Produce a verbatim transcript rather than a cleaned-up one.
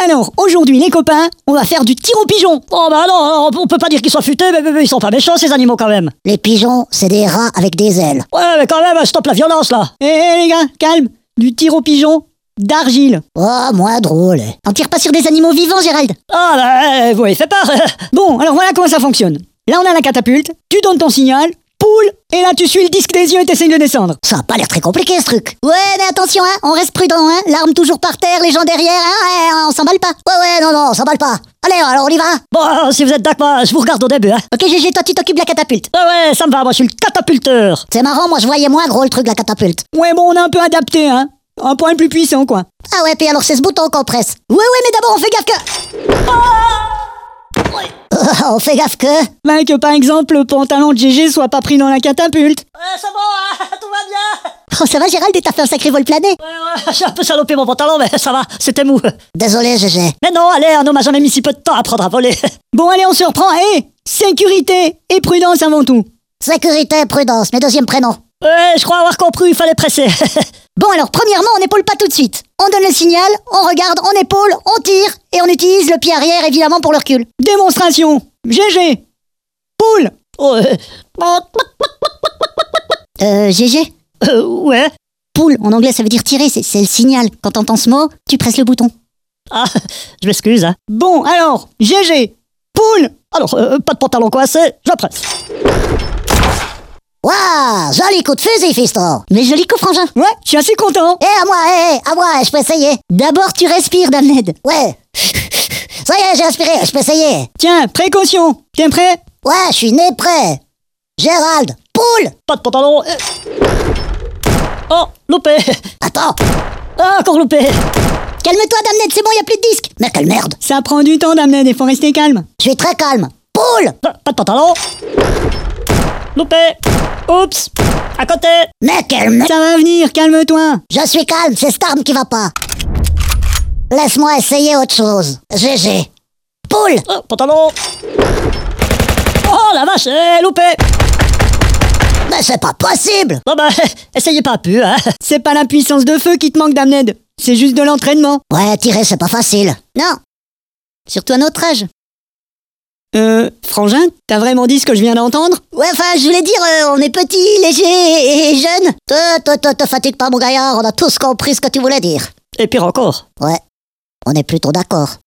Alors, aujourd'hui, les copains, on va faire du tir aux pigeons. Oh bah non, on peut pas dire qu'ils soient futés, mais, mais, mais ils sont pas méchants ces animaux quand même. Les pigeons, c'est des rats avec des ailes. Ouais, mais quand même, stop la violence là. Eh hey, les gars, calme. Du tir aux pigeons d'argile. Oh, moins drôle. On tire pas sur des animaux vivants, Gérald. Ah bah, vous m'avez fait peur. Bon, alors voilà comment ça fonctionne. Là, on a la catapulte, tu donnes ton signal, poule, et là tu suis le disque des yeux et t'essayes de descendre. Ça a pas l'air très compliqué ce truc. Ouais, mais attention, hein, on reste prudent, hein. L'arme toujours par terre, les gens derrière, hein, ouais, on s'emballe pas. Ouais, ouais, non, non, on s'emballe pas. Allez, alors on y va. Bon, si vous êtes d'accord, je vous regarde au début, hein. Ok, G G, toi tu t'occupes de la catapulte. Ouais, ouais, ça me va, moi je suis le catapulteur. C'est marrant, moi je voyais moins gros le truc de la catapulte. Ouais, bon, on a un peu adapté, hein. Un point plus puissant, quoi. Ah ouais, puis alors c'est ce bouton qu'on presse. Ouais, ouais, mais d'abord on fait gaffe que... Ah ouais. Oh, on fait gaffe que... Ben que par exemple le pantalon de G G soit pas pris dans la catapulte. Ouais, c'est bon, hein, tout va bien. Oh, ça va Gérald, t'as fait un sacré vol plané. Ouais, ouais, j'ai un peu salopé mon pantalon, mais ça va, c'était mou. Désolé, G G. Mais non, allez, un homme a jamais mis si peu de temps à apprendre à voler. Bon, allez, on se reprend, et sécurité et prudence avant tout. Sécurité et prudence, mes deuxièmes prénoms. Ouais, je crois avoir compris, il fallait presser. Bon alors, premièrement, on n'épaule pas tout de suite. On donne le signal, on regarde, on épaule, on tire, et on utilise le pied arrière évidemment pour le recul. Démonstration. G G. Poule. Oh, euh... Euh, G G euh, ouais. Poule, en anglais ça veut dire tirer, c'est, c'est le signal. Quand t'entends ce mot, tu presses le bouton. Ah, je m'excuse, hein. Bon, alors, G G. Poule. Alors, euh, pas de pantalon coincé, je presse. Waouh, joli coup de fusil, fiston. Mais joli coup, frangin. Ouais, je suis assez content. Eh, à moi, eh, à moi, je peux essayer. D'abord, tu respires, Damned. Ouais. Ça y est, j'ai aspiré, je peux essayer. Tiens, précaution. T'es prêt? Ouais, je suis né prêt. Gérald, poule. Pas de pantalon. Oh, loupé. Attends. Ah, encore loupé. Calme-toi, Damned, c'est bon, y a plus de disque. Mais quelle merde. Ça prend du temps, Damned, il faut rester calme. Je suis très calme. Poule. Ah, pas de pantalon. Loupé. Oups. À côté. Mais quelle merde. Ça va venir, calme-toi. Je suis calme, c'est cette arme qui va pas. Laisse-moi essayer autre chose. G G. Poule. Oh, pantalon. Oh la vache, eh, loupé. Mais c'est pas possible. Bon bah, essayez pas plus, hein. C'est pas la puissance de feu qui te manque, Damned. C'est juste de l'entraînement. Ouais, tirer c'est pas facile. Non. Surtout à notre âge. Euh, Frangin, t'as vraiment dit ce que je viens d'entendre? Ouais, enfin, je voulais dire, euh, on est petit, léger et, et jeune. Te, te, te, te fatigue pas, mon gaillard, on a tous compris ce que tu voulais dire. Et pire encore. Ouais, on est plutôt d'accord.